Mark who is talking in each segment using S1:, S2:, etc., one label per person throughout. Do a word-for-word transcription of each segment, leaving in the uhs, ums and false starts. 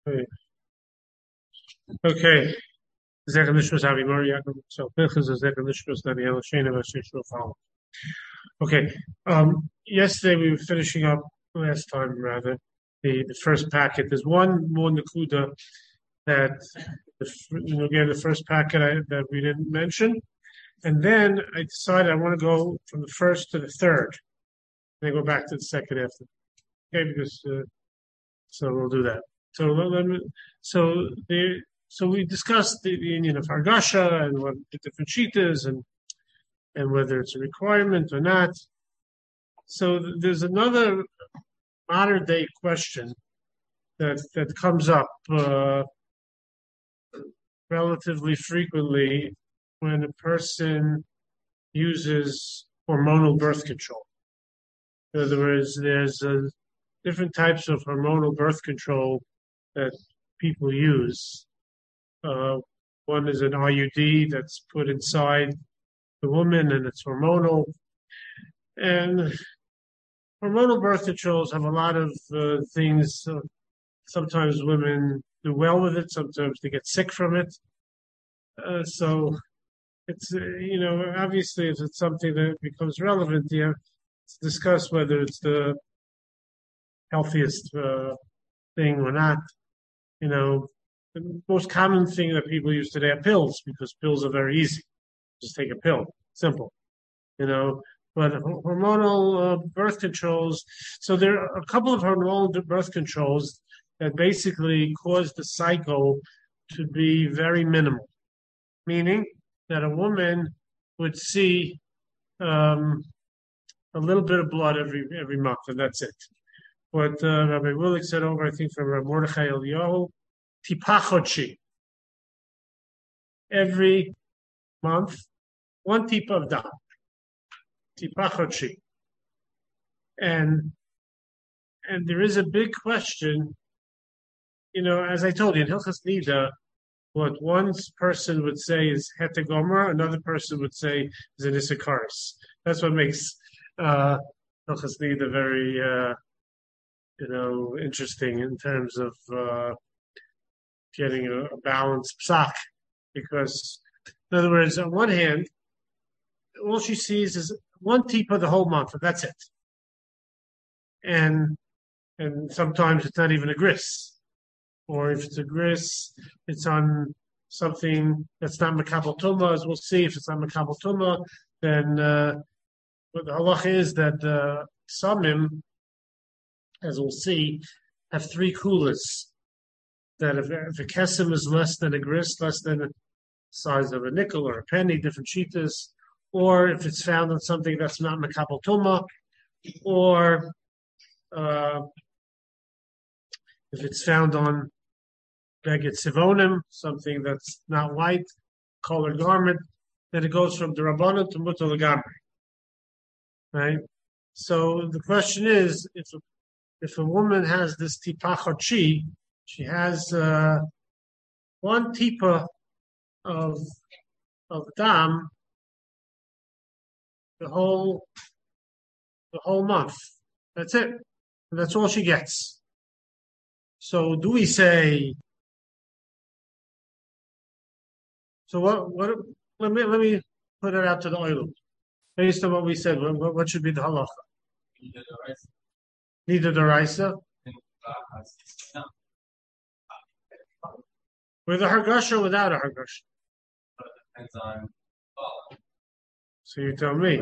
S1: Okay. Okay. Zecher Nishmas Avi Mori Yaakov. So Pinchas is Zecher Nishmas Daniel Shana Vashishno follow. Okay. Um, yesterday we were finishing up last time rather the, the first packet. There's one more Nakuda that the, you know, again the first packet I, that we didn't mention, and then I decided I want to go from the first to the third, and then go back to the second after. Okay, because uh, so we'll do that. So let me, so the so we discussed the, the Indian of Hargasha and what the different sheetas and and whether it's a requirement or not. So th- there's another modern day question that that comes up uh, relatively frequently when a person uses hormonal birth control. In other words, there's uh, different types of hormonal birth control that people use. Uh, one is an I U D that's put inside the woman and it's hormonal. And hormonal birth controls have a lot of uh, things. Uh, sometimes women do well with it, sometimes they get sick from it. Uh, so it's, uh, you know, obviously if it's something that becomes relevant, you have to discuss whether it's the healthiest uh, thing or not. You know, the most common thing that people use today are pills because pills are very easy. Just take a pill, simple. You know, but hormonal uh, birth controls. So there are a couple of hormonal birth controls that basically cause the cycle to be very minimal, meaning that a woman would see um, a little bit of blood every every month, and that's it. What uh, Rabbi Willig said over, I think, from Rabbi Mordechai Eliyahu, tipachochi, every month, one tip of dam, tipachochi. And and there is a big question, you know, as I told you, in Hilchas Nida, what one person would say is hetegomer, another person would say is an isikaris. That's what makes uh, Hilchas Nida very, uh, you know, interesting in terms of uh, getting a, a balanced psak. Because, in other words, on one hand, all she sees is one tipa the whole month, and that's it. And and sometimes it's not even a gris. Or if it's a gris, it's on something that's not makabel tumah, as we'll see. If it's not makabel tumah, then uh, what the halacha is that uh, samim, as we'll see, have three kulas. That if, if a kesem is less than a gris, less than the size of a nickel or a penny, different shitas, or if it's found on something that's not makabel tumah, or uh, if it's found on beged sivonim, something that's not white, colored garment, then it goes from derabbanan to mutar legamri. Right? So the question is, if a, if a woman has this tipa chochi, she has uh, one tipa of of dam the whole the whole month. That's it. And that's all she gets. So do we say? So what? What? Let me let me put it out to the oil. Based on what we said, what, what should be the halacha? Neither the raisa. With a hargasha or without a hargasha?
S2: Depends on.
S1: So you tell me.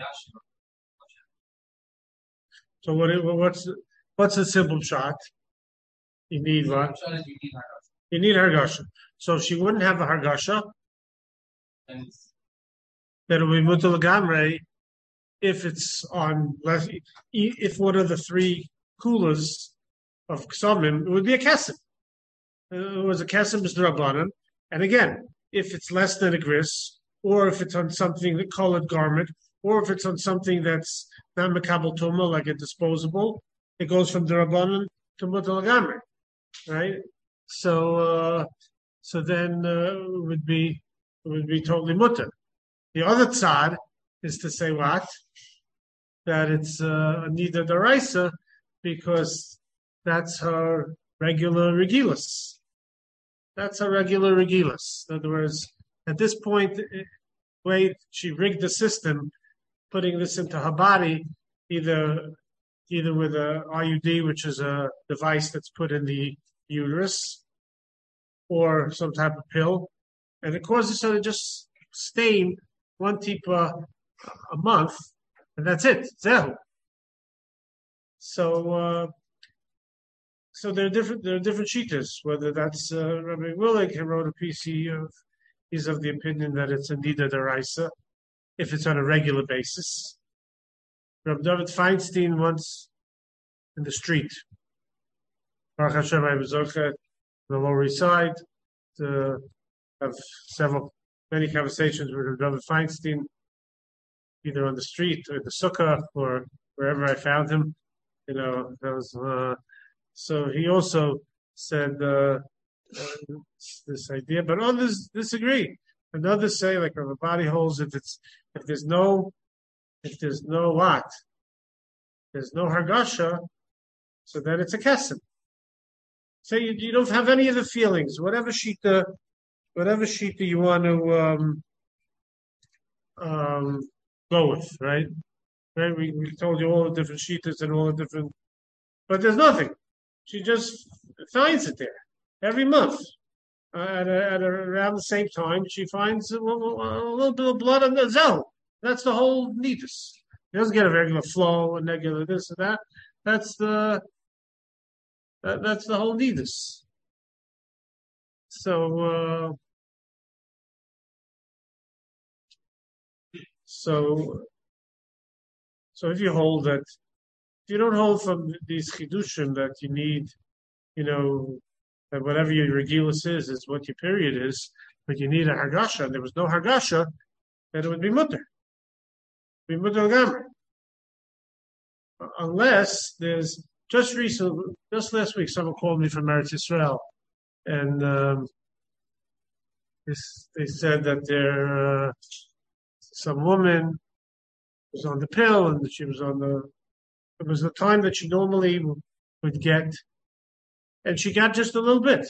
S1: So what? What's what's a simple shot? You need what? You need hargasha. So if she wouldn't have a hargasha, then it would be mutar legamre if it's on less. If one of the three kulas of ksamim, it would be a kesem. It was a kesem is drabanan, and again, if it's less than a gris, or if it's on something that colored garment, or if it's on something that's not makabel tumah, like a disposable, it goes from drabanan to mutar legamre, right? So, uh, so then uh, it would be it would be totally mutter. The other tzad is to say what? That it's uh, neither deraisa because that's her regular regilus. That's a regular regilus. In other words, at this point, the way she rigged the system, putting this into her body, either either with a I U D, which is a device that's put in the uterus, or some type of pill, and it causes her to just stain one tipa a month, and that's it. Zehu. So, uh, so there are different there are different shitas. Whether that's uh, Rabbi Willig, who wrote a piece, he, uh, he's of the opinion that it's a nida deraisa if it's on a regular basis. Rabbi David Feinstein once in the street, Baruch Hashem, I was okay on the Lower East Side to have several many conversations with Rabbi David Feinstein, either on the street or the sukkah or wherever I found him. You know, that was, uh, so he also said uh, uh, this idea, but others disagree. And others say, like on the body holes, if it's if there's no if there's no what, there's no hargasha, so then it's a kesem. So you, you don't have any of the feelings, whatever shita, whatever shita you want to um, um, go with, right? Right, we, we told you all the different shitas and all the different, but there's nothing. She just finds it there every month. Uh, at, a, at a, around the same time, she finds a little, a little bit of blood on the zel. That's the whole nidus. She doesn't get a regular flow, a regular this and that. That's the that, that's the whole nidus. So, uh, so. So if you hold that, if you don't hold from these chidushim that you need, you know, that whatever your regilus is, is what your period is, but you need a hargasha, and there was no hargasha, then it would be mutter. It would be mutter gamre. Unless there's, just recently, just last week, someone called me from Eretz Yisrael, and um, this, they said that there, uh, some woman was on the pill, and she was on the, it was the time that she normally would get, and she got just a little bit.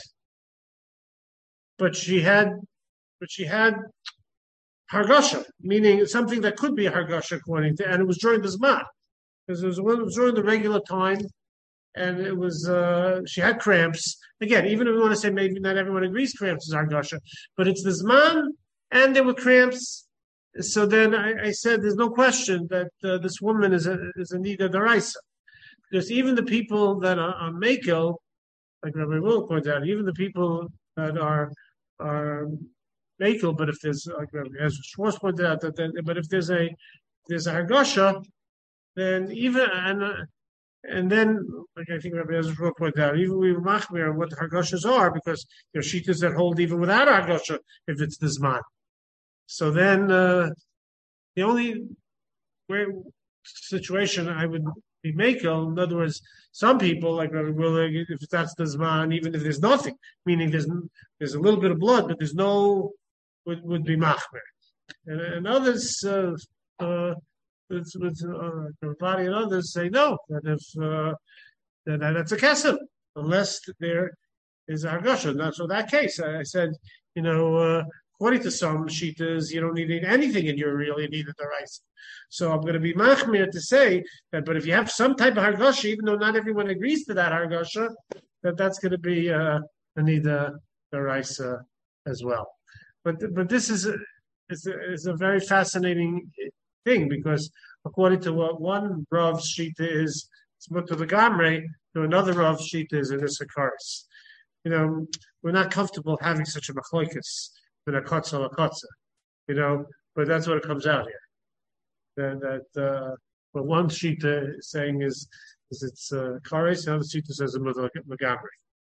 S1: But she had, but she had hargasha, meaning something that could be a hargasha according to, and it was during the zman, because it was, it was during the regular time, and it was, uh, she had cramps. Again, even if we want to say maybe not everyone agrees cramps is hargasha, but it's the zman, and there were cramps. So then I, I said, there's no question that uh, this woman is a is a nida deraisa, because even the people that are on Mekel, like Rabbi Will pointed out, even the people that are are Mekel, but if there's like as Schwartz pointed out that, then, but if there's a there's a hargasha, then even and uh, and then like I think Rabbi Ezra pointed out, even we machmir on what the hargashas are, because there are shitas that hold even without hargasha if it's the zman. So then, uh, the only way, situation I would be makel, in other words, some people like Rabbi Willig, if that's the zman, even if there's nothing, meaning there's there's a little bit of blood, but there's no would would be machmer, and, and others, uh, uh, with, with uh, the body and others say no, that if uh, that that's a kesem, unless there is a hargasha. Now, so that case, I, I said, you know. Uh, According to some shitas, you don't need anything in your real, you need the rice. So I'm going to be machmir to say that, but if you have some type of hargasha, even though not everyone agrees to that hargasha, that that's going to be uh, a nida the rice uh, as well. But but this is a, is a, is a very fascinating thing, because according to what one Rav's shita is, it's mutter legamre, to another Rav's shita is in this occurs. You know, we're not comfortable having such a machloikus. With a kotza, a kotza, you know, but that's what it comes out here. That, that uh, what one shita is saying is, is it's uh, kares, the other shita says it's megamri.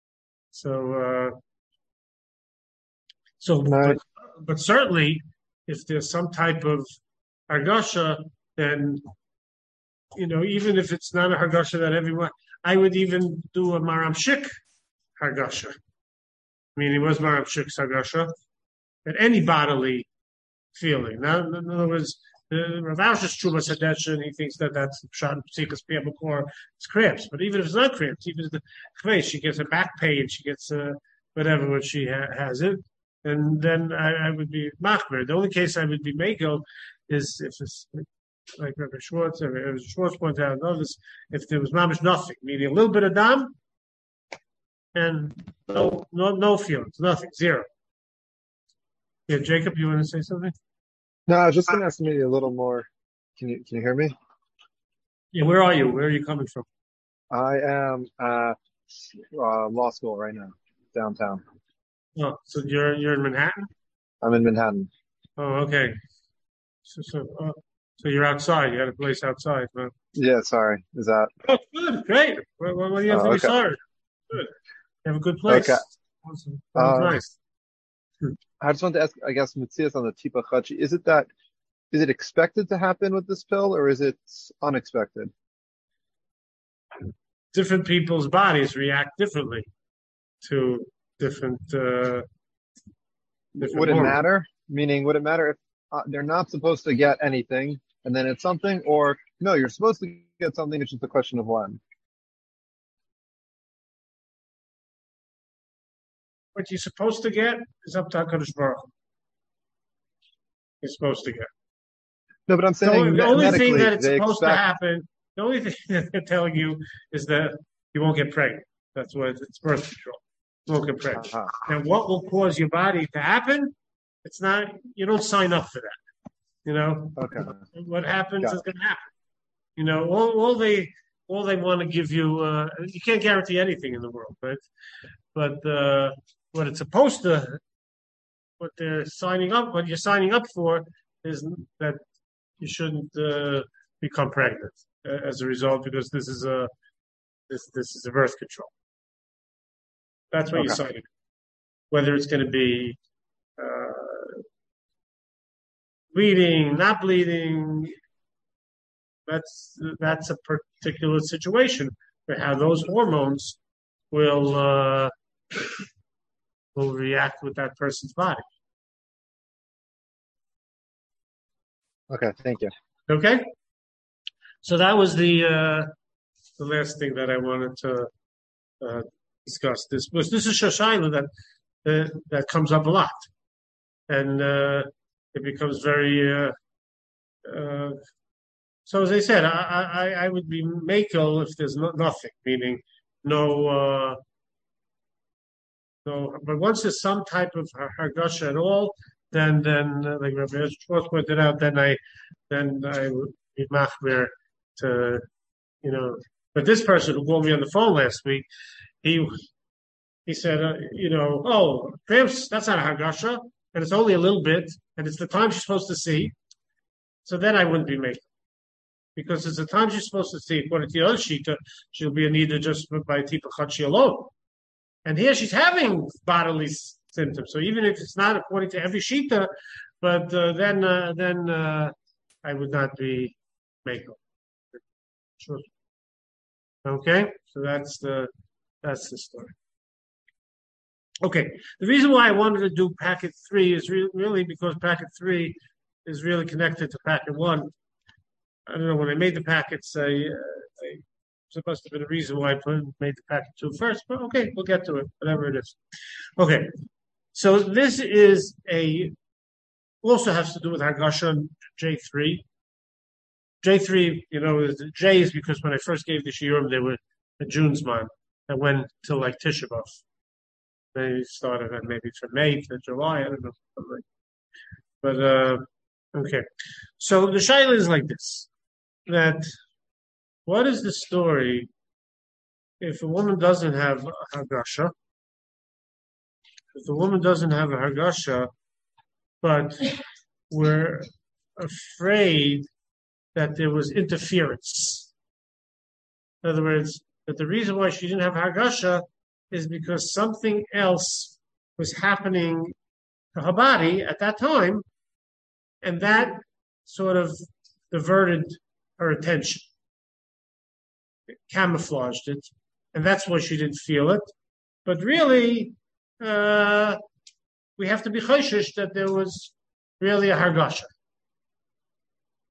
S1: So, uh, so, but, but certainly, if there's some type of hargasha, then, you know, even if it's not a hargasha that everyone, I would even do a maram shik hargasha. I mean, it was maram shik hargasha. At any bodily feeling. Now, in other words, The Rav Aush's Truma Sadeshin, he thinks that that's Pshat Psikas Piyabakor, it's cramps. But even if it's not cramps, even if the Chvesh, she gets a back pain, she gets uh, whatever when she ha- has it, and then I, I would be Machmer. The only case I would be Mako is if it's like Rabbi Schwartz, or Rabbi Schwartz pointed out, notice if there was mamish nothing, meaning a little bit of dam and no, no, no feelings, nothing, zero. Yeah, Jacob, you want to say something?
S3: No, I was just going to ask maybe a little more. Can you can you hear me?
S1: Yeah, where are you? Where are you coming from?
S3: I am at uh, law school right now, downtown.
S1: Oh, so you're you're in Manhattan?
S3: I'm in Manhattan.
S1: Oh, okay. So so uh, so you're outside. You got a place outside, huh?
S3: Yeah, sorry. Is that?
S1: Oh, good, great. What, what, what do you have
S3: Oh,
S1: to be
S3: okay.
S1: sorry? Good. You have a good place.
S3: Okay.
S1: Awesome. That was
S3: Um,
S1: nice.
S3: I just want to ask, I guess, Matthias on the Tipa Chachi. Is it that, is it expected to happen with this pill or is it unexpected?
S1: Different people's bodies react differently to different uh, different
S3: Would it
S1: hormones.
S3: matter? Meaning, would it matter if uh, they're not supposed to get anything and then it's something, or no, you're supposed to get something, it's just a question of when?
S1: What you're supposed to get is up to HaKadosh Baruch Hu. You're supposed to get.
S3: No, but I'm
S1: So
S3: saying
S1: the only thing
S3: medically,
S1: that it's
S3: they
S1: supposed to
S3: expect.
S1: happen, the only thing that they're telling you is that you won't get pregnant. That's what it's birth control. You won't get pregnant.
S3: Uh-huh.
S1: Now, what will cause your body to happen? It's not. You don't sign up for that. You know.
S3: Okay.
S1: What happens
S3: Got
S1: is
S3: it.
S1: going to happen. You know. All, all they all they want to give you. Uh, you can't guarantee anything in the world, right? But uh, what it's supposed to, what they're signing up, what you're signing up for, is that you shouldn't uh, become pregnant uh, as a result, because this is a this this is a birth control. That's what
S3: Okay.
S1: you're signing. Whether it's going to be uh, bleeding, not bleeding, that's that's a particular situation for how those hormones will uh, will react with that person's body.
S3: Okay. Thank you.
S1: Okay, so that was the uh, the last thing that I wanted to uh, discuss. This was this is Shoshana that uh, that comes up a lot, and uh, it becomes very. Uh, uh, so as I said, I, I, I would be makel if there's no, nothing, meaning no uh, no. But once there's some type of hargasha at all, then then uh, like Rabbi Schwartz pointed out, then I then I would be machmer to you know. But this person who called me on the phone last week, he he said, uh, you know, oh, cramps, that's not a hargasha, and it's only a little bit, and it's the time she's supposed to see. So then I wouldn't be making. Because it's the time she's supposed to see, according to the other shita, she'll be a neither just by tipa chachi alone. And here she's having bodily symptoms. So even if it's not according to every shita, but uh, then uh, then uh, I would not be making. Sure. Okay, so that's the that's the story. Okay, the reason why I wanted to do packet three is re- really because packet three is really connected to packet one. I don't know, when I made the packets, I, uh, I there must have been a reason why I put, made the packet two first, but okay, we'll get to it, whatever it is. Okay, so this is a, also has to do with Hargasha J three. J three, you know, the J is because when I first gave the Shiurim, they were a June's month that went till like Tisha B'Av. They started at maybe from May to July, I don't know. But, uh, okay. So the Shaila is like this. That what is the story if a woman doesn't have a Hargasha? If the woman doesn't have a Hargasha, but we're afraid that there was interference. In other words, that the reason why she didn't have Hargasha is because something else was happening to her body at that time, and that sort of diverted her attention. It camouflaged it, and that's why she didn't feel it. But really, uh, we have to be chayshish that there was really a hargasha.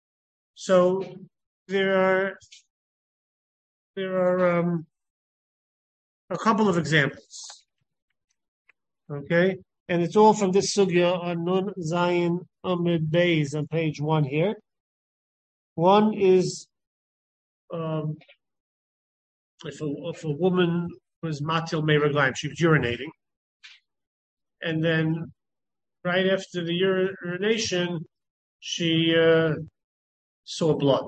S1: So there are there are um, a couple of examples. Okay, and it's all from this sugya on Nun Zayin Amid Beis on page one here. One is um, if a, if a woman was matil meiraglaim, she was urinating, and then right after the urination, she uh, saw blood.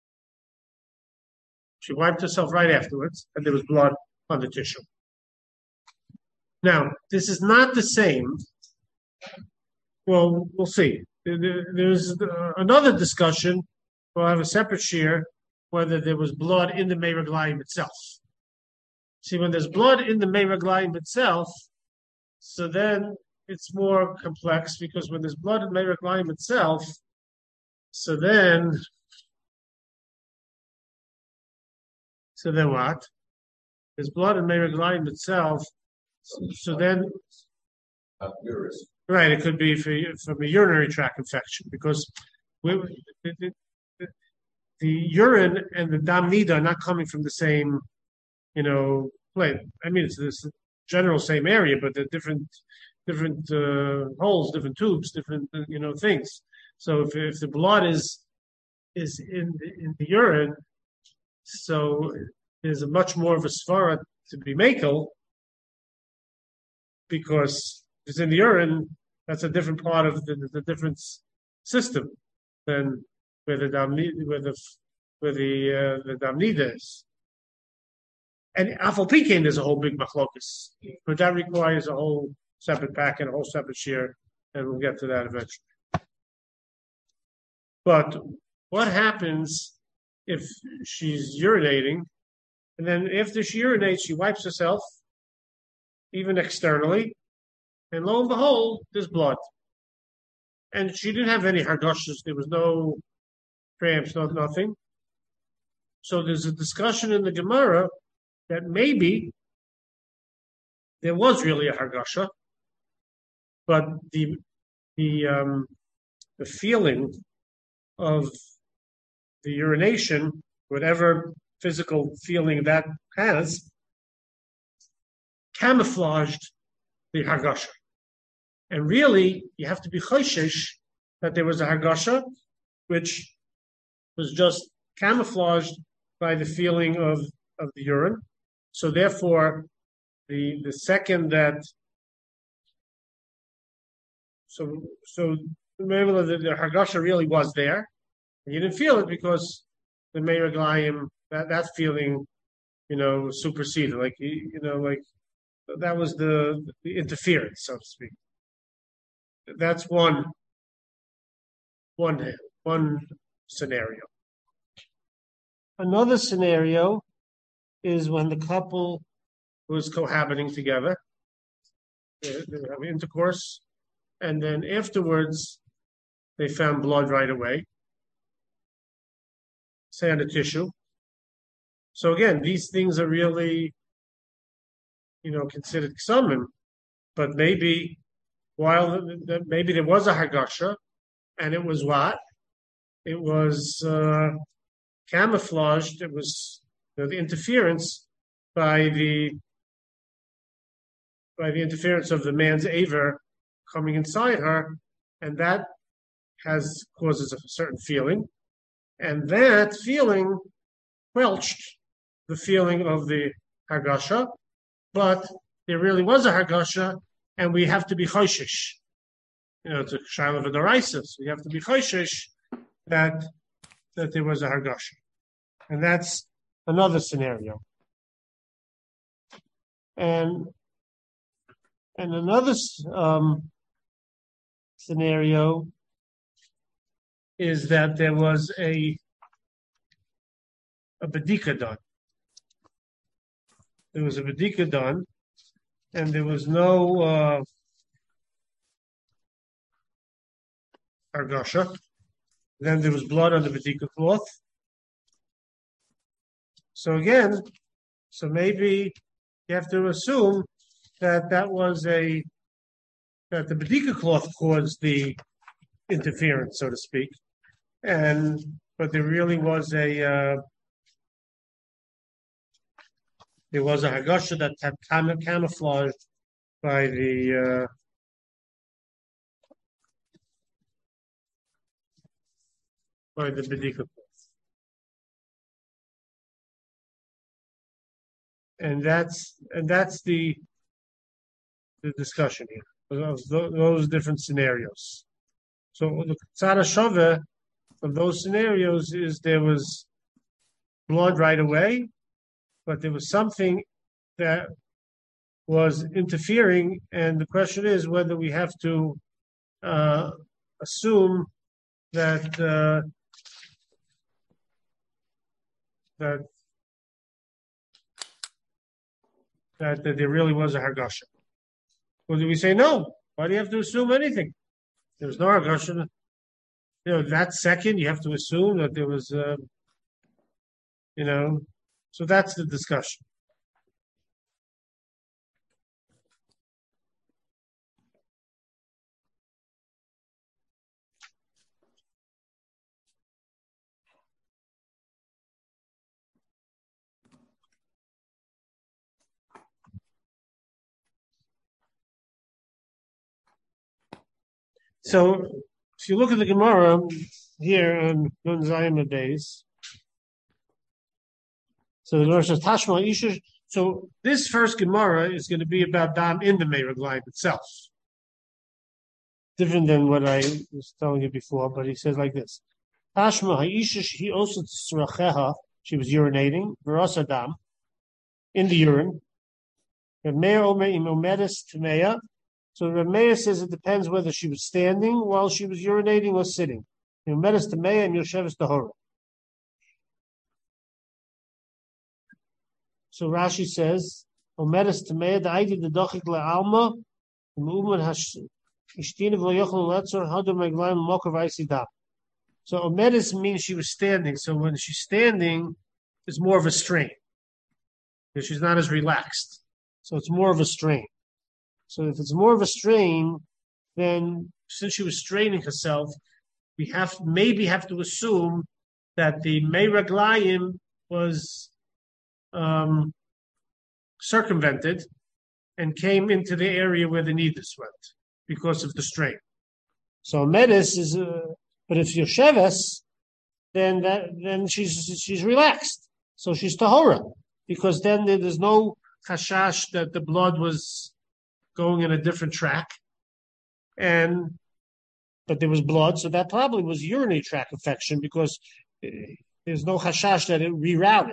S1: She wiped herself right afterwards, and there was blood on the tissue. Now, this is not the same. Well, we'll see. There's another discussion. We'll have a separate share whether there was blood in the meiraglaim itself. See, when there's blood in the meiraglaim itself, so then it's more complex because when there's blood in meiraglaim itself, so then, so then what? There's blood in meiraglaim itself, so, so then, right? It could be for, from a urinary tract infection because we, the, the, the, the urine and the dam nida are not coming from the same, you know, place. I mean, it's this general same area, but they're different, different uh, holes, different tubes, different, uh, you know, things. So if if the blood is is in the, in the urine, so there's a much more of a svara to be makel because if it's in the urine, that's a different part of the, the different system than where the damnida, where the where the uh, the damnida is. And afal pekin is a whole big machlokus, but that requires a whole separate packet, a whole separate share, and we'll get to that eventually. But what happens if she's urinating, and then after she urinates, she wipes herself, even externally, and lo and behold, there's blood. And she didn't have any hargoshas, there was no cramps, no nothing. So there's a discussion in the Gemara that maybe there was really a hargasha, but the the um, the feeling of the urination, whatever physical feeling that has, camouflaged the hargasha. And really, you have to be choshesh that there was a hargasha, which was just camouflaged by the feeling of, of the urine. So therefore, the the second that so so maybe the, the hargasha really was there, and you didn't feel it because the meiraglayim, that that feeling, you know, superseded. Like you, you know, like that was the, the interference, so to speak. That's one one one scenario. Another scenario is when the couple was cohabiting together, they, they have intercourse, and then afterwards they found blood right away, say on the tissue. So again, these things are really, you know, considered ksumim, but maybe while the, the, maybe there was a hargasha, and it was what? It was uh, camouflaged. It was, you know, the interference by the by the interference of the man's aver coming inside her, and that has causes a certain feeling, and that feeling quelched the feeling of the hargasha, but there really was a hargasha, and we have to be choshesh. You know, it's a shaila v'daraisa, so we have to be choshesh that that there was a hargasha, and that's another scenario. And and another um, scenario is that there was a a bedika done. There was a bedika done, and there was no uh, hargasha. Then there was blood on the bedika cloth. So again, so maybe you have to assume that that was a that the bedika cloth caused the interference, so to speak, and but there really was a uh, there was a Haggasha that had cam- camouflaged by the uh, by the Bedika. And that's and that's the the discussion here of those different scenarios. So the Tzara Shove of those scenarios is there was blood right away, but there was something that was interfering, and the question is whether we have to uh, assume that uh, that, that that there really was a Hargasha. Or do we say no? Why do you have to assume anything? There was no Hargasha. You know, that second you have to assume that there was, uh, you know, so that's the discussion. So if you look at the Gemara here on Nun Zayim days, so the Gemara says Tashma Isha. So this first Gemara is going to be about Dam in the Meiraglayim itself. Different than what I was telling you before, but he says like this. Tashma Ha'isha, he also tzracheha, she was urinating, Verasa Dam, in the urine. Meir Omer Imomedes Tmeya. So the Meir says it depends whether she was standing while she was urinating or sitting. Imomedes Tmeya and Yosheves Tahora. So Rashi says, Omedes Tmeya, the idea the Dochik Le'alma, the movement has Ishtin v'loyochel letzor hadar meglayim mokav isidam. So Omedes means she was standing. So when she's standing, it's more of a strain. Because she's not as relaxed. So it's more of a strain. So if it's more of a strain, then since she was straining herself, we have maybe have to assume that the Meiraglayim was um, circumvented and came into the area where the nidus went because of the strain. So Medis is, uh, but if Yosheves, then that then she's she's relaxed. So she's tahora because then there's no chashash that the blood was going in a different track, and but there was blood, so that probably was urinary tract infection because there's no chashash that it rerouted.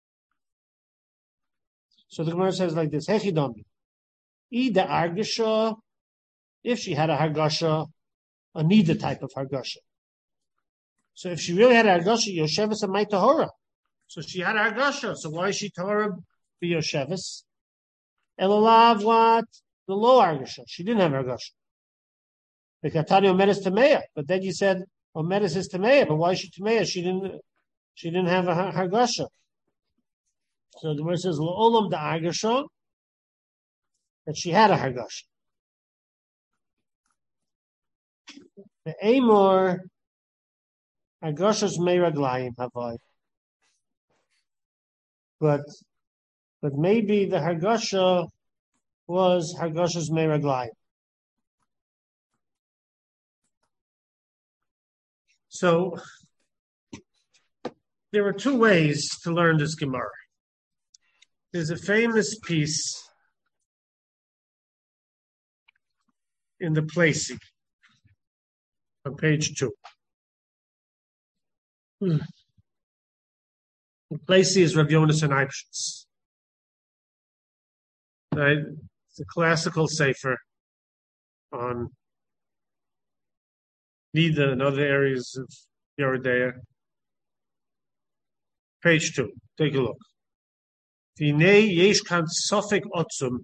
S1: So the Gemara says like this: Hechidami, ida argasha, if she had a hargasha, a nida type of hargasha. So if she really had a hargasha, Yosheves and my tahora. So she had a hargasha. So why is she tahora be Yosheves? Elalav what? The low hargasha. She didn't have hargasha. The Katani Omedes Tameya. But then you said Omedes is Tameya. But why is she Tameya? She didn't. She didn't have a hargasha. So the Gemara says La'olam da hargasha, that she had a hargasha. The Amor hargashas meiraglayim havai. But but maybe the hargasha was hargashas meiraglayim. So there are two ways to learn this Gemara. There's a famous piece in the Placey on page two. Hmm. The Placey is Rav Yonasan Eibschitz. Right? It's a classical sefer on Nida and other areas of Yeridea. Page two. Take a look. Vinei yesh kan sofek otzum.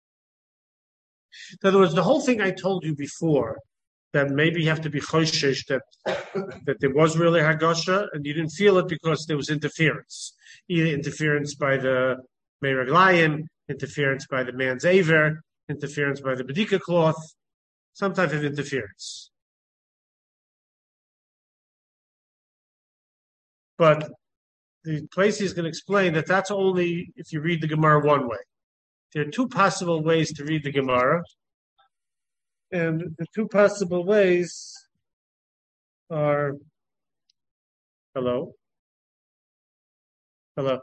S1: In other words, the whole thing I told you before, that maybe you have to be choshesh that that there was really Hargasha, and you didn't feel it because there was interference. Either interference by the Meiraglayim, interference by the man's aver, interference by the Bedika cloth, some type of interference. But the place is going to explain that that's only if you read the Gemara one way. There are two possible ways to read the Gemara. And the two possible ways are, hello? Hello?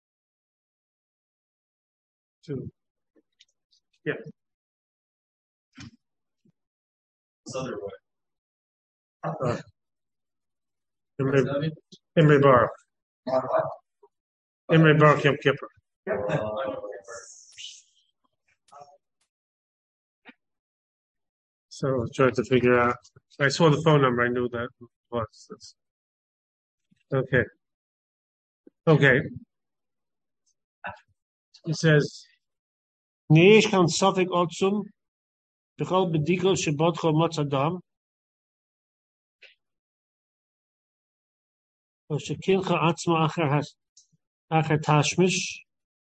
S1: Two. Yeah.
S2: This other way.
S1: Uh, Imre, Imre Baruch. Imre Baruch Yom Kippur. So I was trying to figure out. I saw the phone number. I knew that was. Okay. Okay. It says, "Neish kan safek otzum b'chol bediko shebotcho motzadam o shekilcha atzma acher has acher tashmish."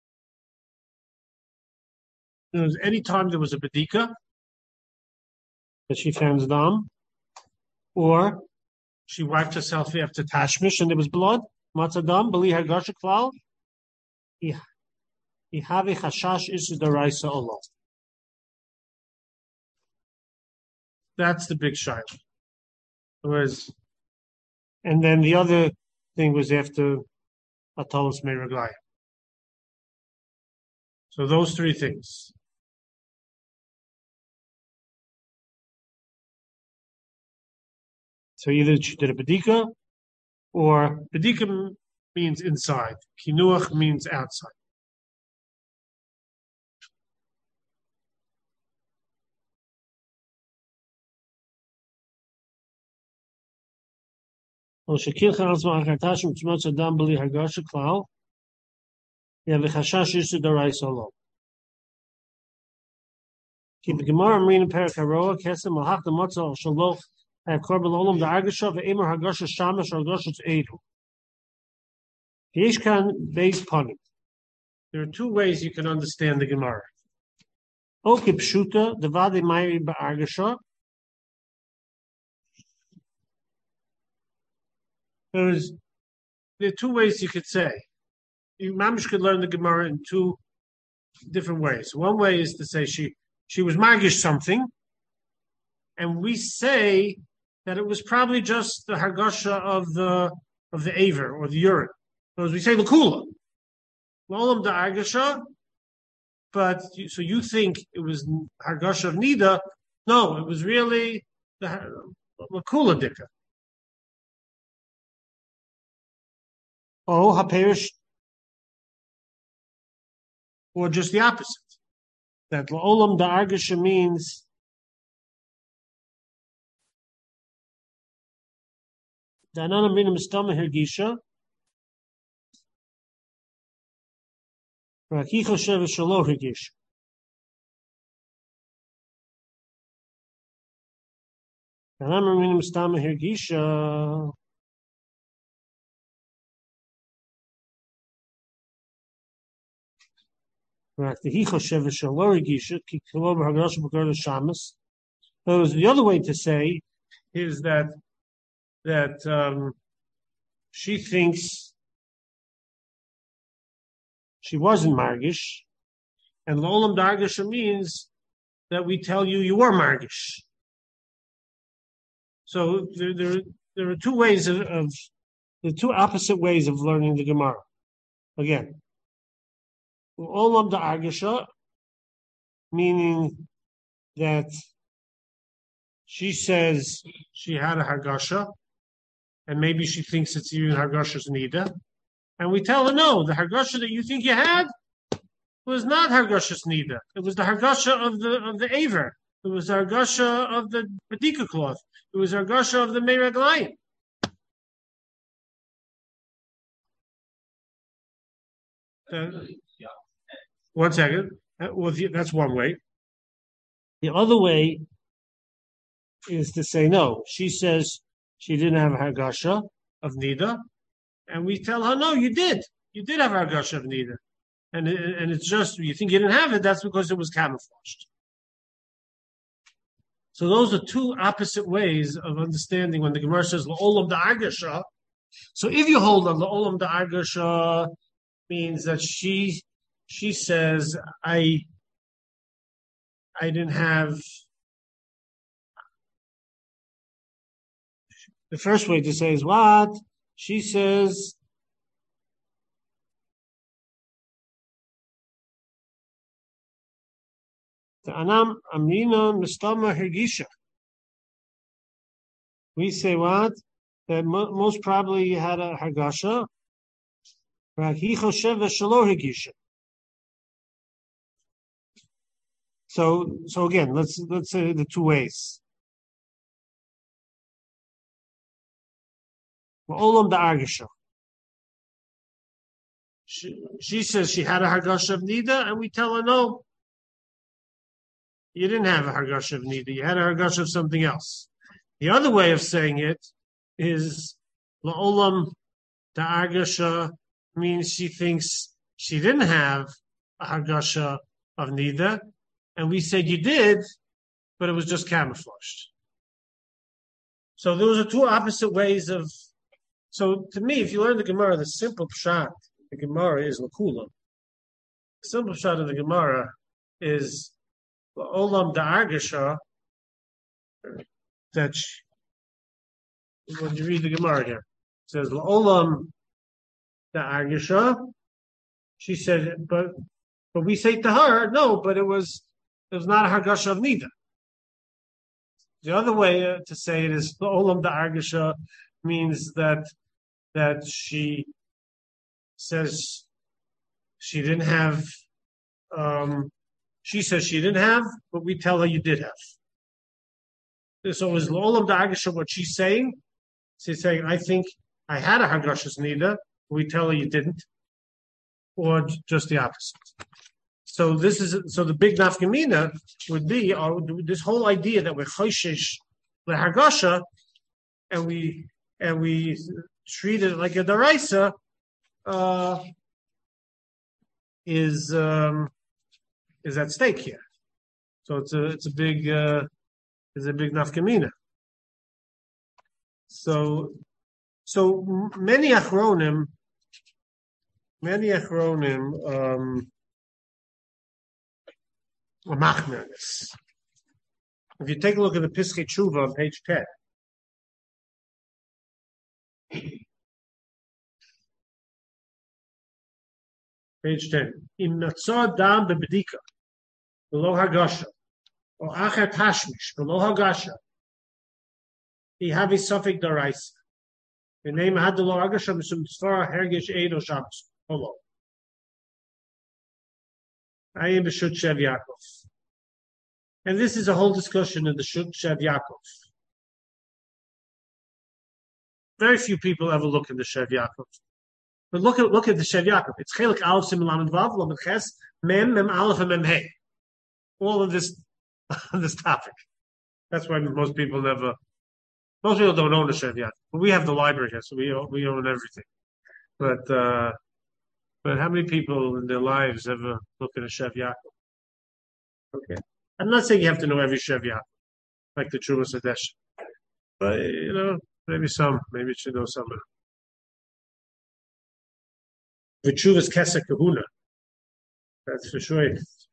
S1: There was any time there was a bedika that she found dam, or she wiped herself after tashmish and there was blood, matzadam, beli hargasha klal, ihavi chashash isu daraisa olo. That's the big shayla. Was, and then the other thing was after atolos me'reglaya. So those three things. So either she did a bedika, or bedika means inside. Kinuach means outside. Or shekilcha atzma achartashim tzmotz adam b'li hargasha klal. Yeah, v'chashash yisu daraisa lo. Ki b'gemara amrin perak haroa kesem malhach demotza shaloch korban olam da'argasha ve'emer hargasha shamash hargasha tzeidu. Yesh kan beis panim. There are two ways you can understand the Gemara. O kipshuta devade mayri ba'argasha. There's there are two ways you could say. You mamish could learn the Gemara in two different ways. One way is to say she she was magish something, and we say that it was probably just the hargasha of the of the aver or the urine. So as we say the kula, lolam da hargasha, but you, so you think it was hargasha of nida? No, it was really the, the kula dika. Oh, haperish. Or just the opposite. That la'olam da'argasha means da'anana minim stama hergisha rakicha sheva shalo hergisha. Da'anana minim stama hergisha Those the other way to say is that that um, she thinks she wasn't margish, and l'olam dargasha means that we tell you you were margish. So there, there, there are two ways of, of the two opposite ways of learning the Gemara. Again. Olam da'argasha, meaning that she says she had a hargasha, and maybe she thinks it's even hargasha's nida, and we tell her no, the hargasha that you think you had was not hargasha's nida. It was the hargasha of the of the aver. It was the hargasha of the bedika cloth. It was the hargasha of the me'reglayim. Uh, One second. Well, that's one way. The other way is to say no. She says she didn't have a hargasha of nida, and we tell her no, you did. You did have a hargasha of nida, and and it's just you think you didn't have it. That's because it was camouflaged. So those are two opposite ways of understanding when the Gemara says la'olam da'argasha. So if you hold on the Olam da Argasha, means that she she says I I didn't have. The first way to say is what? She says the Anam Amina Mistama Hergisha. We say what? That mo- most probably you had a Hargasha. So so again, let's let's say the two ways. Olam da Argasha. She, she says she had a Hargasha of Nida, and we tell her no. You didn't have a Hargasha of Nida. You had a Hargasha of something else. The other way of saying it is La'olam da Argasha means she thinks she didn't have a Hargasha of Nida, and we said you did, but it was just camouflaged. So those are two opposite ways of. So to me, if you learn the Gemara, the simple pshat, the Gemara is Lakula. The simple pshat of the Gemara is Olam da Argasha. That she, when you read the Gemara here, it says Olam da Argasha. She said, but but we say to her, no, but it was it was not a Hargasha of Nida. The other way uh, to say it is Olam da Argasha means that that she says she didn't have. Um, she says she didn't have, but we tell her you did have. So is Olam da Argasha what she's saying? She's saying, I think I had a Hargasha Nida. We tell her you didn't, or just the opposite. So this is so the big nafkamina would be uh, this whole idea that we're choishish lehargasha, and we and we treat it like a daraisa uh, is um, is at stake here. So it's a it's a big uh, it's a big nafkamina. So so many achronim, many achronim. Um, If you take a look at the Piskei Tshuva on page ten, page ten, Im natzah dam bebedika, below hagasha, or acher tashmish, below hagasha, he have a suffix daraisa. The name had the lo hagasha misum tzvara hergish edo shabbos. Hello. I am B'Shut Shev Yaakov. And this is a whole discussion in the Shut Shev Yaakov. Very few people ever look at the Shev Yaakov. But look at look at the Shev Yaakov. It's Chelik Aleph Sim Lamed Vav Lamed Ches Mem Mem Aleph and Mem Hey. All of this on this topic. That's why most people never. Most people don't own the Shev Yaakov. But we have the library here, so we own, we own everything. But uh, but how many people in their lives ever look at a Shev Yaakov? Okay, I'm not saying you have to know every Shev Yaakov, like the Trumas Hadesh. But you know, maybe some, maybe you should know some of them. The Chuvas Kesek Kahuna. That's for sure.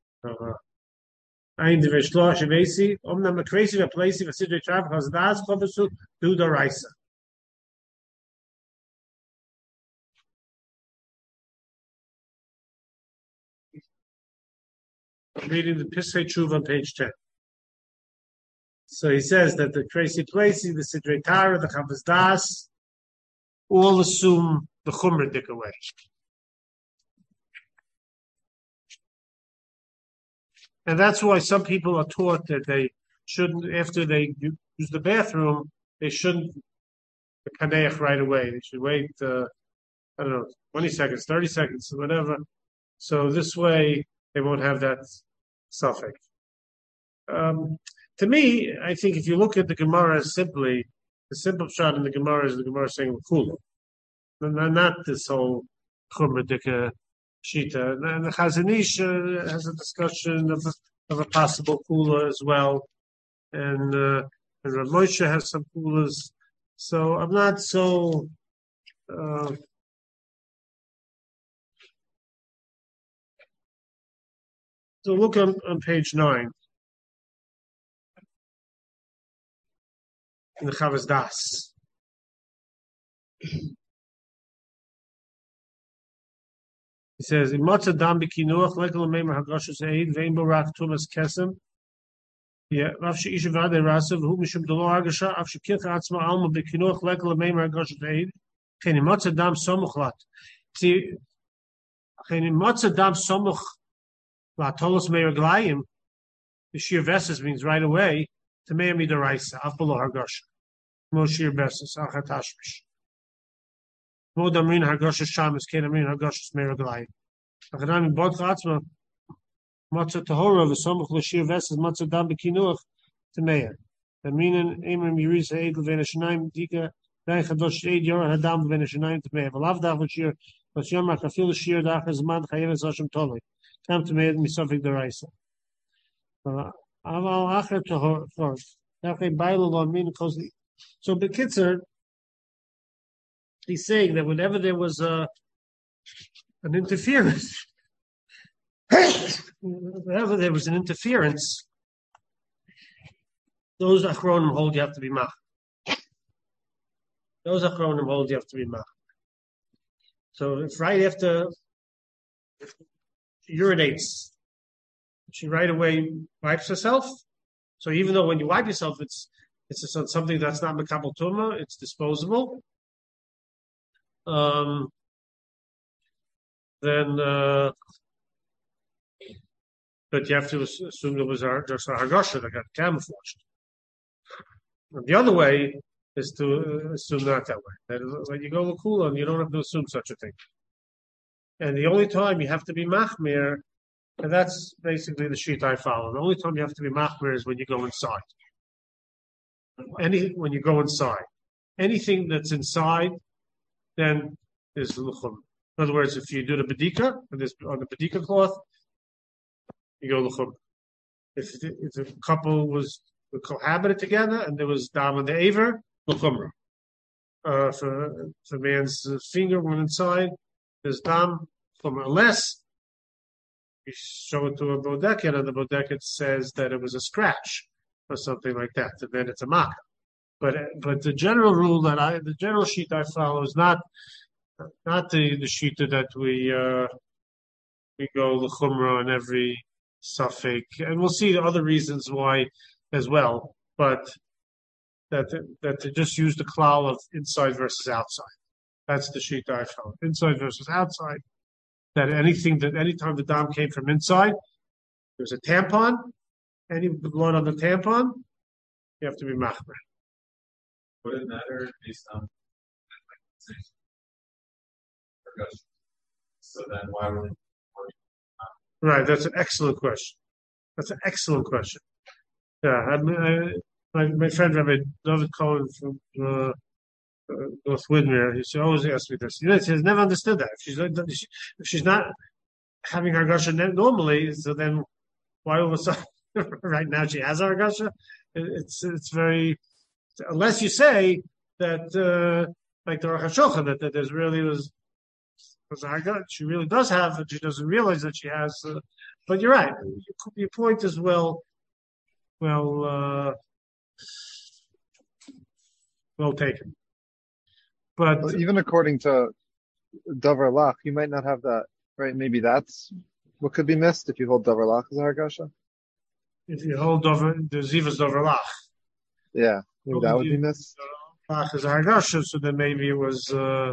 S1: Ein diver shlosh vesi, omnam a crazy a place if sidre trav has das kovesu do the raisa. Reading the Piskei Tshuva on page ten. So he says that the crazy place, the sidre tara, the chavas das, all assume the chumra dik away. And that's why some people are taught that they shouldn't, after they use the bathroom, they shouldn't kaneach right away. They should wait, uh, I don't know, twenty seconds, thirty seconds, whatever. So this way, they won't have that suffix. Um, to me, I think if you look at the Gemara simply, the simple shot in the Gemara is the Gemara saying Kula. Not this whole Chumra Dika Shita. And the Chazon Ish uh, has a discussion of a, of a possible Kula as well. And, uh, and Rav Moshe has some Kulas. So I'm not so, Uh, so look on, on page nine in the Chavas Das. He says, "In matzah dam b'kinuach lekel meimer hagashus eid ve'im borach tumas kesem." Yeah, Rav she'isha v'adei rasav hu mishum delo hagasha af shekilcha atzma alma b'kinuach lekel meimer hagashus eid chen in matzah dam somuch lat. See, chen in matzah dam somuch lat tolos meir glayim. The sheer veses means right away to meir midaraisa af below hagasha. Mo sheer veses achat hashmish. Mo damrin hagasha shamis ken damrin hagashus meir glayim. Achanam in bod chatzma matzah tahora v'somuch l'shir veses matzah dam b'kinuach to meir. Damrin emrim yirisa eid l'vein hashanayim dika vein chadosh eid yor hadam l'vein hashanayim to meir. V'lav dach l'shir v'shiyam ha'kafil l'shir dach zman chayev Hashem toloi. Tam to meir misofik deraisa. Aval acher tahor first. Dachei bailo lo min kozi. So b'kitzer, he's saying that whenever there was a an interference, whenever there was an interference, those achronim hold you have to be mach. Those achronim hold you have to be mach. So if right after she urinates, she right away wipes herself. So even though when you wipe yourself, it's it's a, something that's not mekabel tumah, it's disposable. Um, then, uh, but you have to assume there was a, there's a hargasha that got camouflaged. And the other way is to assume not that way. That when you go l'kulan, you don't have to assume such a thing. And the only time you have to be machmir, and that's basically the sheet I follow. The only time you have to be machmir is when you go inside. Any when you go inside, anything that's inside, then is luchum. In other words, if you do the bedika on the bedika cloth, you go luchum. If if the couple was cohabited together and there was dam on the aver, luchumra. Uh, if a, if a man's finger went inside, there's dam from unless you show it to a bodeket and the bodeket says that it was a scratch or something like that, and then it's a makkah. But but the general rule that I the general sheet I follow is not not the the sheet that we uh, we go the chumrah on every suffix, and we'll see the other reasons why as well. But that that to just use the klal of inside versus outside. That's the sheet I follow. Inside versus outside. That anything that anytime the dam came from inside, there's a tampon. Any blood on the tampon, you have to be machmer.
S2: Would it matter based on so then why would it
S1: Right, that's an excellent question. That's an excellent question. Yeah, I, I, my my friend Rabbi David Cohen from uh, uh, North Widmer, he should always ask me this. You know, he's never understood that. If she's if she's not having hargasha normally, so then why all of a sudden right now she has hargasha? It's it's very unless you say that uh, like the Aruch HaShulchan that, that there's really was was hargasha. She really does have it. She doesn't realize that she has. Uh, but you're right. Your point is well, well, uh, well taken. But
S3: well, even according to Davar Lach, you might not have that, right? Maybe that's what could be missed if you hold Davar Lach as a hargasha.
S1: If you hold Dover, the Zivas Dover Lach.
S3: Yeah, maybe that would be missed.
S1: Lach is a hargasha, so then maybe it was, uh,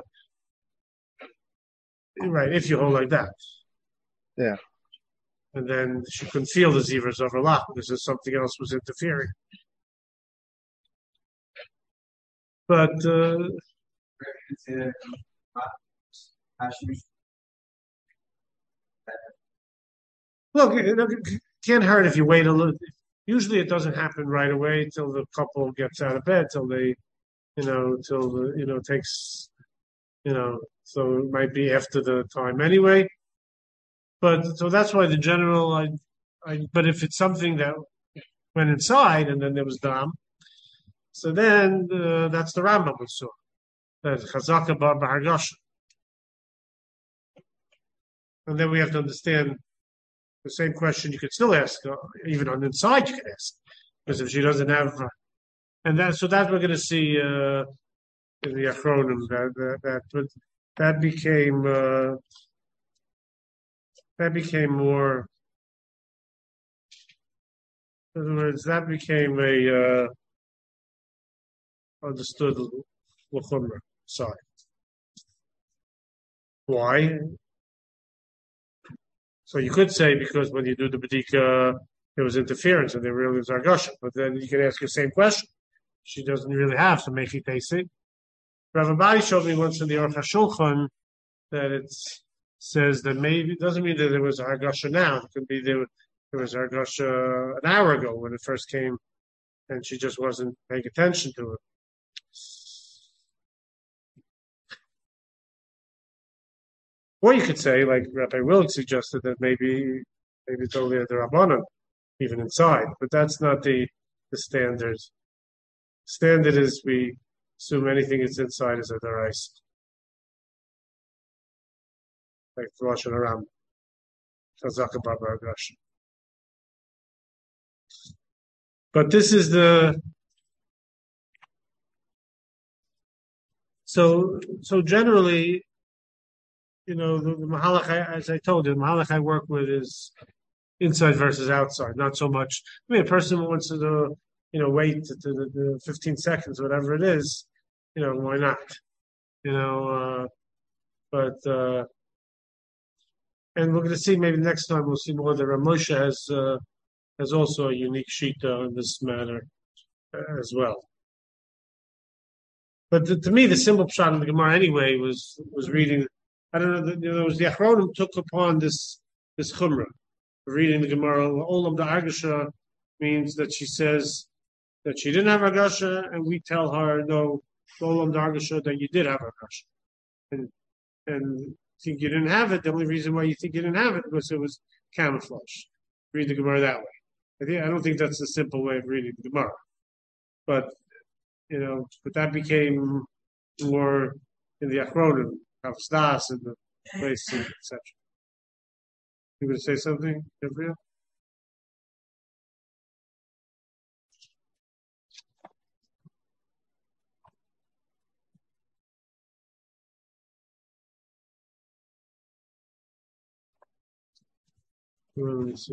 S1: right, if you hold like that.
S3: Yeah.
S1: And then she couldn't feel the Zivas Dover Lach because something else was interfering. But, uh, look, it can't hurt if you wait a little. Usually it doesn't happen right away till the couple gets out of bed, till they, you know, till the, you know, takes, you know, so it might be after the time anyway. But, so that's why the general, I, I, but if it's something that went inside and then there was dam, so then uh, that's the Rambam we saw. That chazaka bar b'hargasha. And then we have to understand the same question you could still ask, uh, even on the inside you could ask. Because if she doesn't have, uh, and that, so that we're going to see uh, in the Achronim, that, that, that, that became, uh, that became more, in other words, that became a, uh, understood l'chumra side. Why? So you could say because when you do the bedika, there was interference and there really was argasha. But then you can ask the same question. She doesn't really have to make it basic. Rav Abadi showed me once in the Aruch HaShulchan that it says that maybe it doesn't mean that there was argasha now. It could be there, there was argasha an hour ago when it first came, and she just wasn't paying attention to it. Or you could say, like Rabbi Wilk suggested, that maybe maybe it's only the Rabbanan, even inside, but that's not the the standard. Standard is we assume anything that's inside is a deraisa, like Rosh Hashanah, Chazaka Bar B'Hargasha. But this is the so so generally. You know, the, the mahalach, I, as I told you, the mahalach I work with is inside versus outside, not so much. I mean, a person who wants to, do, you know, wait to, to the, the fifteen seconds, whatever it is, you know, why not? You know, uh, but, uh, and we're going to see maybe next time we'll see more that Rav Moshe has, uh, has also a unique sheet on this matter uh, as well. But the, to me, the simple pshat in the Gemara anyway was, was reading. I don't know. The, you know, it was the Achronim took upon this this chumrah, reading the Gemara. Olam da Argasha means that she says that she didn't have Argasha, and we tell her no, Olam da Argasha that you did have Argasha, and and think you didn't have it. The only reason why you think you didn't have it because it was camouflage. Read the Gemara that way. I think I don't think that's a simple way of reading the Gemara, but you know, but that became more in the Achronim. Stas and the place, et cetera. You going to say something, Gabriel? Let me see.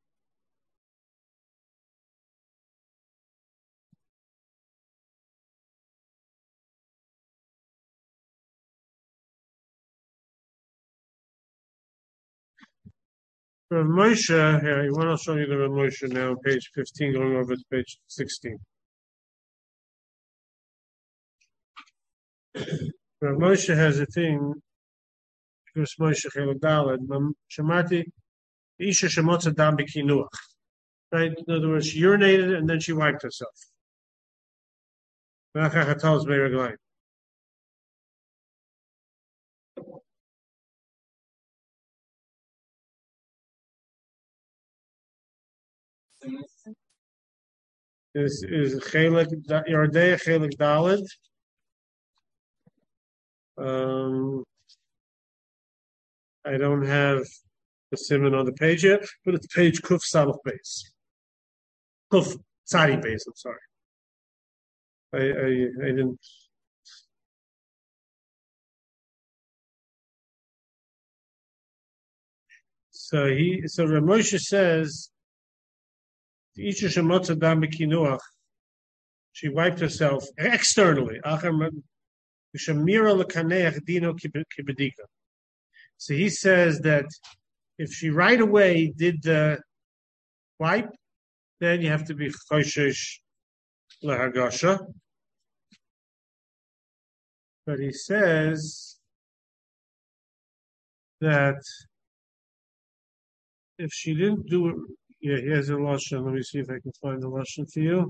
S1: Rav Moshe, here, I want to show you the Rav Moshe now, page fifteen, going over to page sixteen. Rav Moshe has a thing, Rav Moshe Chelek Daled, Shamati, Isha Shemotza Dam B'Kinuach. Right? In other words, she urinated and then she wiped herself. Is is Chelek Yardei Chelek Daled? Um, I don't have the simon on the page yet, but it's page Kuf Samach base. Kuf Tzadi base. I'm sorry. I I I didn't. So he so Rav Moshe says. She wiped herself externally. So he says that if she right away did the wipe, then you have to be choshesh lehargasha. But he says that if she didn't do it, yeah, here's a lashon. Let me see if I can find the lashon for you.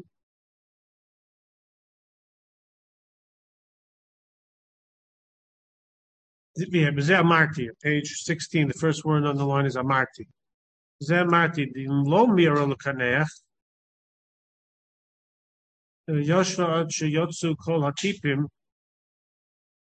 S1: Yeah, B'zeh Amarti, page sixteen. The first word on the line is Amarti. B'zeh Amarti, the lo mira l'kaneach. Yoshva ad sheyotzu kol hatipim.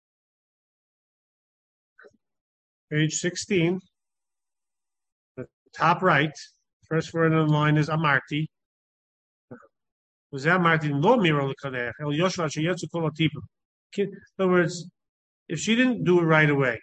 S1: page sixteen, the top right, first word in the line is Amarti. Was Amarti lo miro l'kader el yoshva sheyetzu kol hatipa. In other words, if she didn't do it right away,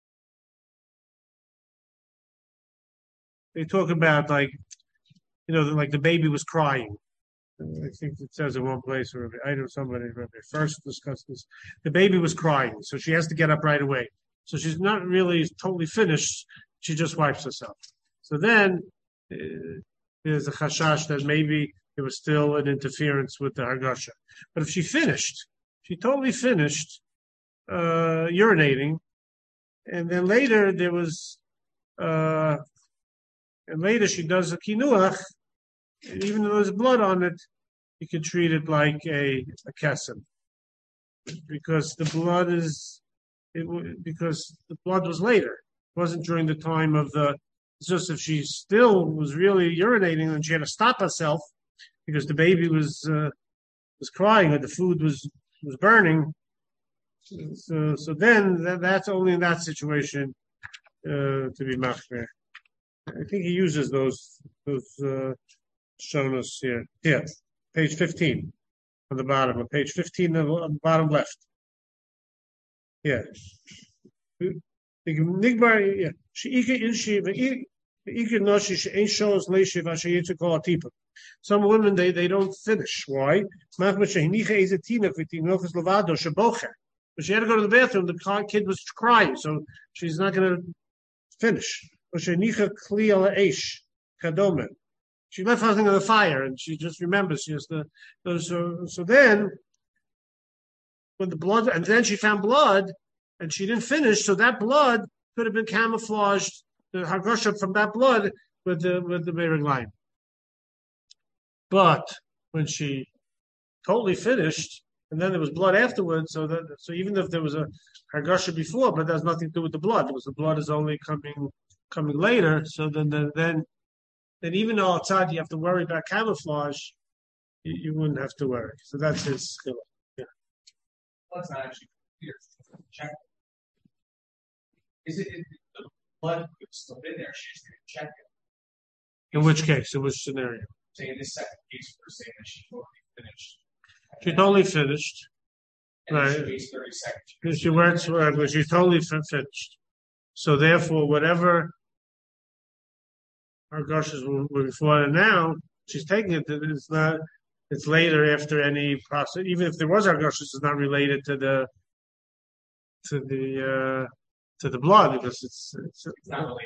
S1: they talk about like, you know, like the baby was crying. I think it says in one place, or I know somebody first discussed this. The baby was crying, so she has to get up right away. So she's not really totally finished. She just wipes herself. So then uh, there's a chashash that maybe there was still an interference with the hargasha. But if she finished, she totally finished uh, urinating, and then later there was, uh, and later she does a kinuach, and even though there's blood on it, you could treat it like a, a kesem, because the blood is, it, because the blood was later. It wasn't during the time of the, it's just if she still was really urinating and she had to stop herself because the baby was uh, was crying or the food was, was burning. So, so then that, that's only in that situation uh, to be machmer. I think he uses those, those, uh, shown us here. Here, page fifteen on the bottom. On page fifteen on the bottom left. Yeah. Nigbar, yeah. Some women they, they don't finish. Why? But she had to go to the bathroom. The kid was crying, so she's not going to finish. She left something on the fire, and she just remembers. She has to. So, so then, when the blood, and then she found blood, and she didn't finish. So that blood could have been camouflaged, the hargasha from that blood with the with the bearing line. But when she totally finished, and then there was blood afterwards, so that so even if there was a hargasha before, but there's nothing to do with the blood, because the blood is only coming coming later. So then then then, then even though outside you have to worry about camouflage, you, you wouldn't have to worry. So that's his skill. Yeah.
S2: Blood's not actually clear. Check. Is it in the blood still in there? She's going to check it.
S1: In which case? In which scenario?
S2: Say in this second case, we're saying that she totally finished.
S1: She totally finished.
S2: And
S1: right.
S2: She waits thirty seconds.
S1: She works, but she's totally finished. So therefore, whatever our gushes were, were before and now, she's taking it. It's not. It's later after any process. Even if there was our gushes, it's not related to the to the uh, to the blood because it's it's,
S2: It's not related.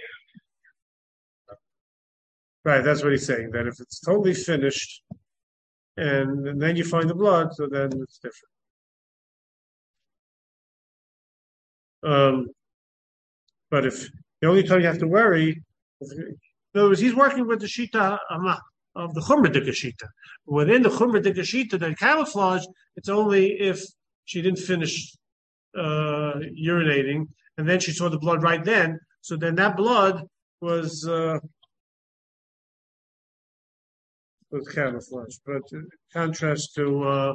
S1: Right, that's what he's saying. That if it's totally finished, and, and then you find the blood, so then it's different. Um, but if the only time you have to worry, if, in other words, he's working with the shita of the chumradik shita. Within the chumradik shita, the camouflage, it's only if she didn't finish uh, urinating, and then she saw the blood right then. So then that blood was. Uh, with camouflage, but in contrast to uh,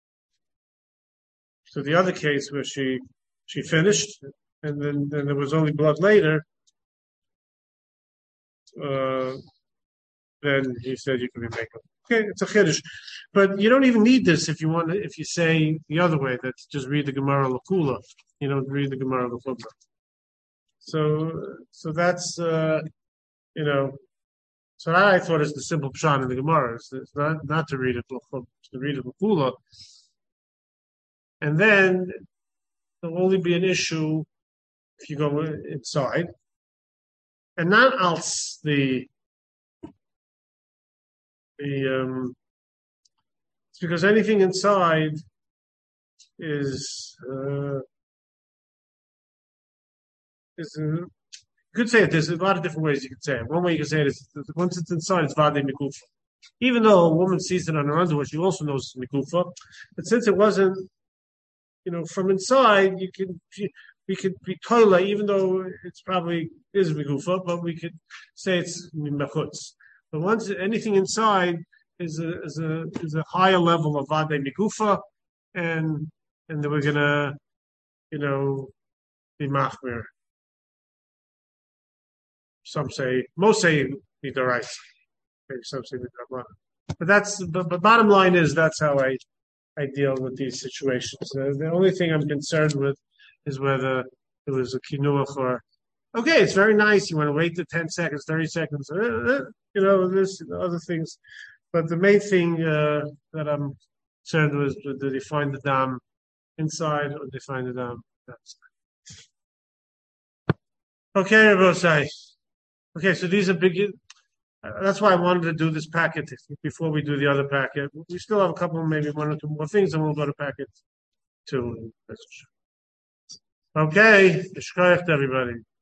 S1: to the other case where she she finished and then, then there was only blood later, uh, then he said you can be making. Okay, it's a chiddush, but you don't even need this if you want. If you say the other way, that just read the Gemara Lakula, you don't read the Gemara Lakula. So so that's uh, you know. So that I thought is the simple pshat in the Gemara. It's not not to read it to read it l'kula, and then there'll only be an issue if you go inside, and not else the the um. It's because anything inside is uh, is. Uh, You could say it. There's a lot of different ways you could say it. One way you could say it is once it's inside, it's vade mikufa. Even though a woman sees it on her underwear, she also knows it's mikufa. But since it wasn't, you know, from inside, you could we could be toila, even though it's probably is mikufa, but we could say it's mechutz. But once anything inside is a is a is a higher level of vade mikufa, and and then we're gonna, you know, be machmir. some say, most say midoraisa. Maybe some say midrabanan. But that's, but, but bottom line is that's how I, I deal with these situations. Uh, the only thing I'm concerned with is whether it was a kinuach or, okay, it's very nice. You want to wait the ten seconds, thirty seconds, uh, uh, you know, this, other things. But the main thing uh, that I'm concerned with, did they find the dam inside or did they find the dam outside? Okay, Rosai. Okay, so these are big. Uh, that's why I wanted to do this packet before we do the other packet. We still have a couple, maybe one or two more things, and we'll go to packet two. Okay, everybody.